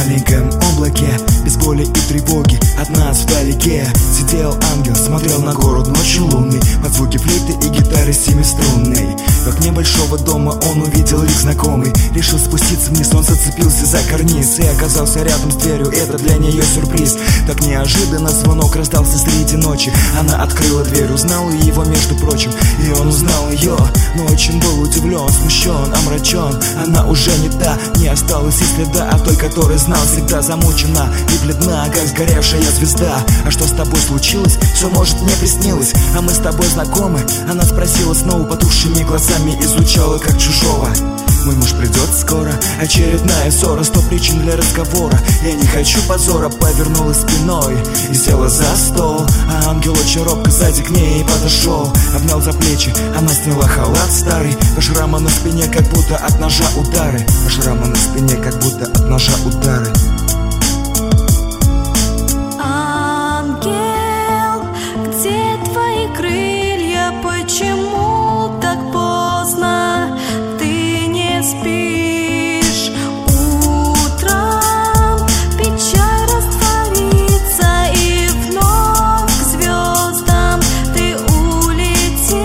маленьком облаке, без боли и тревоги от нас вдалеке сидел ангел, смотрел на город ночью лунный, под звуки флейты и гитары семиструнной. В окне большого дома он увидел лик знакомый, решил спуститься вниз, он зацепился за карниз и оказался рядом с дверью, это для нее сюрприз. Так неожиданно звонок раздался среди ночи, она открыла дверь, узнала его между прочим, и он узнал ее, но очень был удивлен, смущен, омрачен. Она уже не та, не осталось и следа от той, который знал, всегда замучена и бледна, как сгоревшая звезда. А что с тобой случилось? Все, может, мне приснилось, а мы с тобой знакомы? Она спросила снова потухшими глазами, изучала как чужого. Мой муж придет скоро, очередная ссора, 100 причин для разговора. Я не хочу позора, повернулась спиной и села за стол. А ангел очень робко сзади к ней подошел, обнял за плечи, она сняла халат старый. По шраму на спине, как будто от ножа удары. По шраму на спине, как будто от ножа удары. Ангел, где твои крылья? Почему так поздно? Ты не спишь. Утром печаль растворится, и вновь к звездам ты улетишь.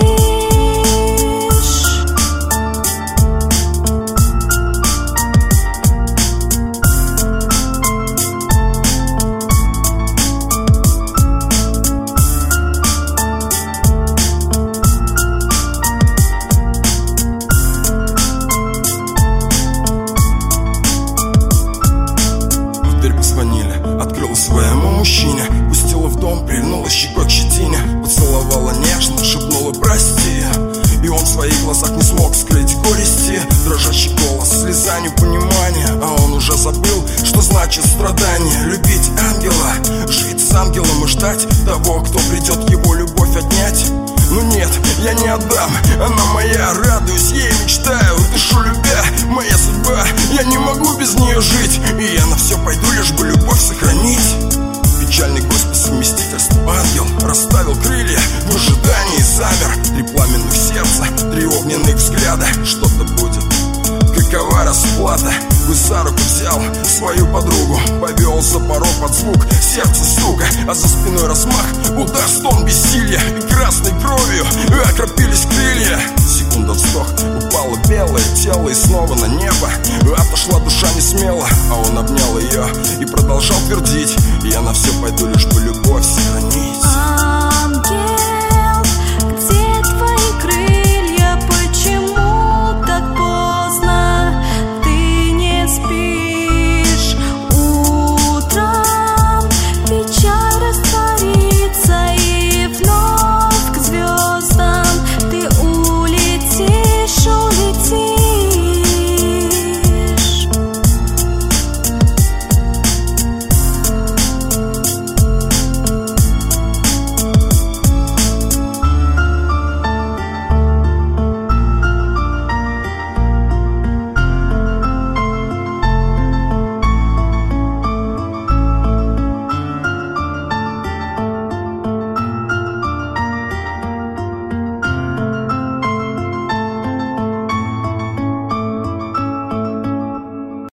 Открыла своему мужчине, пустила в дом, прильнула щекой к щетине, поцеловала нежно, шепнула прости. И он в своих глазах не смог скрыть горести, дрожащий голос, слеза непонимания. А он уже забыл, что значит страдание. Любить ангела, жить с ангелом и ждать того, кто придет его любовь отнять. Ну нет, я не отдам, она моя, радуюсь ей, мечтаю, дышу любя, моя судьба, я не могу без нее жить. И я на все пойду, лишь бы любовь сохранить. Печальный гость по совместительству ангел расставил крылья в ожидании, замер. 3 пламенных сердца, 3 огненных взгляда. Что-то будет, какова расплата? Вы за руку взял свою подругу, повел за порог под звук сердца стука, а за спиной размах, удар, стон бессилия, и красной кровью окропились крылья. Секунда, вздох, упало белое тело, и снова на небо отошла душа не смело. А он обнял ее и продолжал твердить: я на все пойду, лишь бы любовь сохранить.